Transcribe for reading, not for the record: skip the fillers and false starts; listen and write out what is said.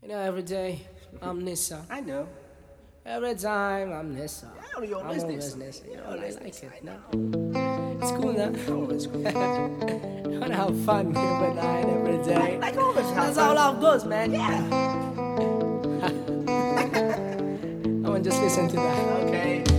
You know, every day I'm Nissa. I know. Every time I'm Nissa. Yeah, you always I'm always Nissa. Nissa. You know, You I always like Nissa, it. I No? It's cool now. Always cool. You wanna have fun every night, every day. Like always have That's fun. how love goes, man. Yeah. I want to just listen to that. Okay.